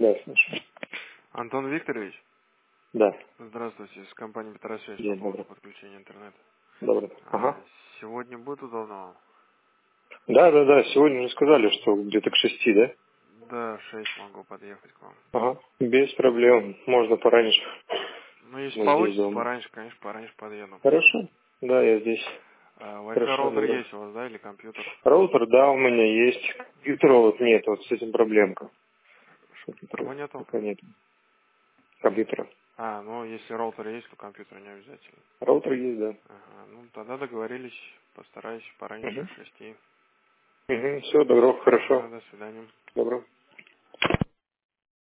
Да, слушай. Антон Викторович, Да. здравствуйте, с компании Петросвязь по День поводу добрый. подключения интернета. Добрый. Ага. Сегодня будет удобно? Да. Сегодня уже сказали, что где-то к 6, да? Да, в 6 могу подъехать к вам. Ага. Без проблем. Можно пораньше. Ну, если Мы здесь получится, дома. пораньше, конечно, пораньше подъеду. Хорошо. Да, я здесь. Wi-Fi Хорошо, роутер добро. есть у вас, да, или компьютер? Роутер, да, у меня есть. Компьютера вот нет, вот с этим проблемка. Кого Компьютера нету? пока нет. Компьютера. Ну, если роутер есть, то компьютер не обязательно. Роутер есть, да. Ага, ну, тогда договорились, постараюсь пораньше Угу. 6. Угу. Все, добро, Ага, хорошо. до свидания. Добро.